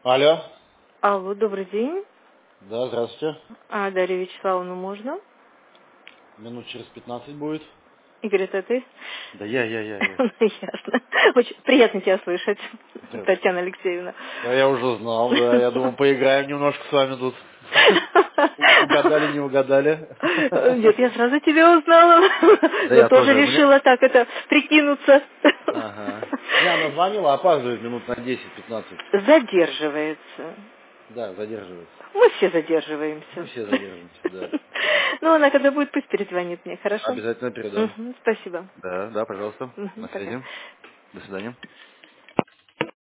Алло. Алло, добрый день. Да, здравствуйте. Дарья Вячеславовна, можно? Минут через 15 будет. Игорь, это ты? Да я. Ясно. Очень приятно тебя слышать, Да. Татьяна Алексеевна. Да, я уже знал, да. Я думал, поиграем немножко с вами тут. Угадали, не угадали? Нет, я сразу тебя узнала, Да но я тоже тоже. решила так прикинуться. Ага. Не, она звонила, опаздывает минут на 10-15. Задерживается. Да, задерживается. Мы все Мы задерживаемся. все задерживаемся, да. Ну, она когда будет, пусть перезвонит мне, хорошо? Обязательно передам. Спасибо. Да, пожалуйста. На Пока. связи. До свидания.